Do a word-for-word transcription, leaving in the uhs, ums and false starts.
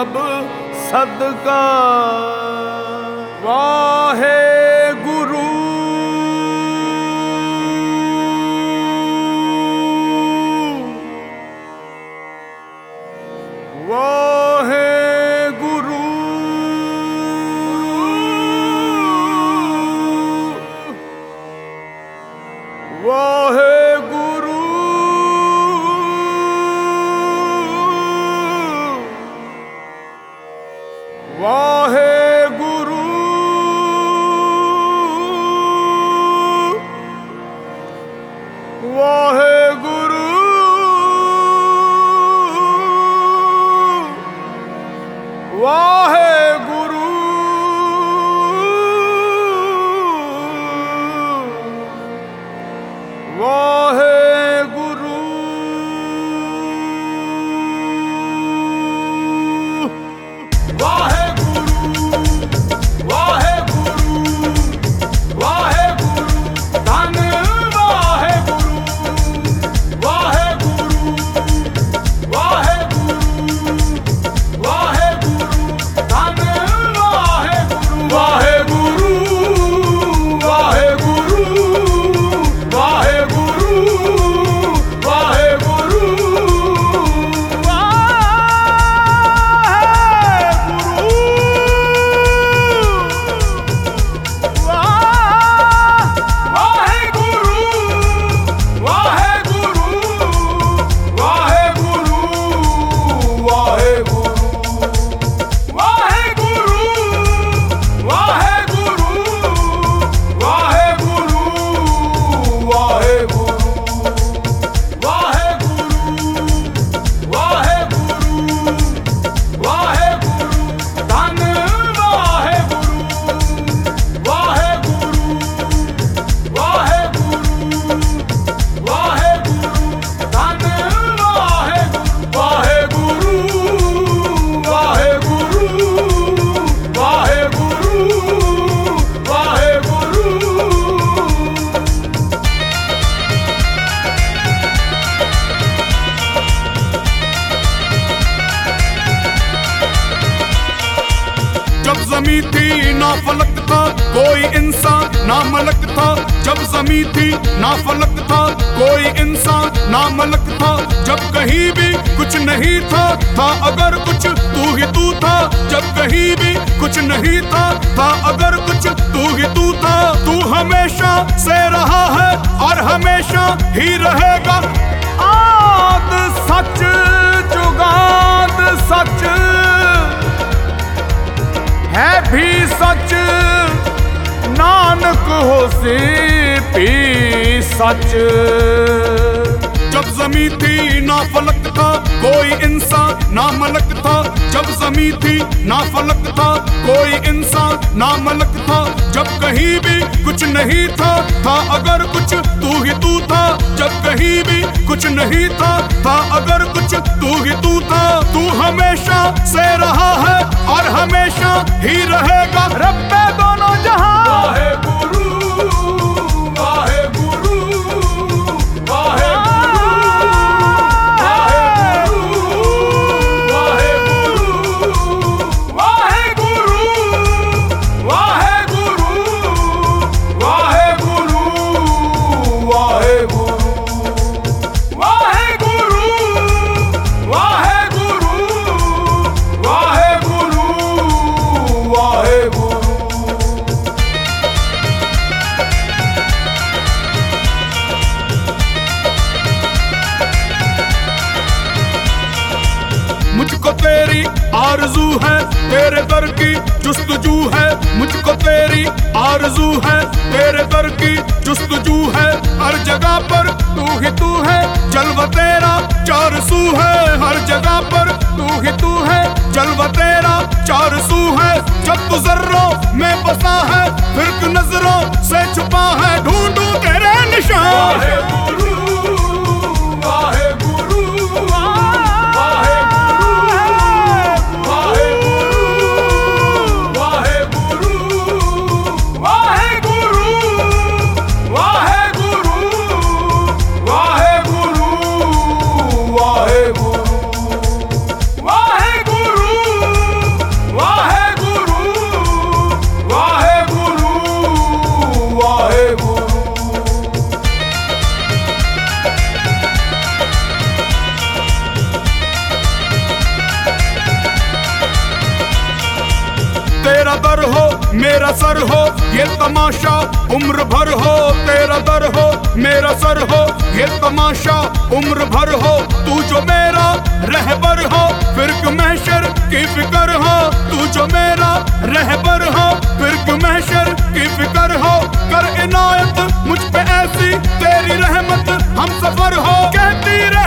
सब सदका। वाहे गुरु वाहे गुरु वाहे गुरु वाहे गुरु वाहे गुरु वाहे गुरु वाहे गुरु वाहे गुरु वाहे गुरु वाहे गुरु धन वाहे गुरु वाहे गुरु वाहे गुरु वाहे गुरु धन वाहे गुरु वाहे गुरु वाहे गुरु वाहे गुरु वाहे गुरु ज़मीं थी ना फलक था कोई इंसान ना मलक था। जब ज़मीं थी ना फलक था कोई इंसान ना मलक था। जब कहीं भी कुछ नहीं था था अगर कुछ तू ही तू था। जब कहीं भी कुछ नहीं था था अगर कुछ तू ही तू था। तू हमेशा से रहा है और हमेशा ही रहेगा। आद सच जुगाद सच है भी सच नानक होसी भी सच। जब ज़मीं थी ना फलक था कोई इंसान ना मलक था। जब ज़मीं थी ना फलक था कोई इंसान ना मलक था। जब कहीं भी कुछ नहीं था था अगर कुछ तू ही तू था। जब कहीं भी कुछ नहीं था था अगर कुछ तू ही तू था। तू हमेशा से रहा है और हमेशा ही रहेगा। रब्बे दोनों जहां वाहे गुरु वाहे गुरु वाहे मुझको तेरी आरज़ू है तेरे दर की जुस्तजू है। मुझको तेरी आरज़ू है तेरे दर की जुस्तजू है। हर जगह पर तू ही तू है जलवा तेरा चार सू है। हर जगह पर तू ही तू है जलवा तेरा चार सू है। जब तू ज़र्रों में बसा है फिर नजरों से छुपा है। ढूंढूं तेरे निशान वाहे गुरु वाहे गुरु वाहे वाहे गुरु मेरा सर हो, ये तमाशा उम्र भर हो, तेरा दर हो मेरा सर हो, ये तमाशा उम्र भर हो। तू जो मेरा रहबर हो, फिर महशर की फिक्र हो, तू जो मेरा रहबर हो, फिर महशर की फिक्र हो। कर इनायत मुझ पे ऐसी तेरी रहमत हम सफर हो, कहती रहे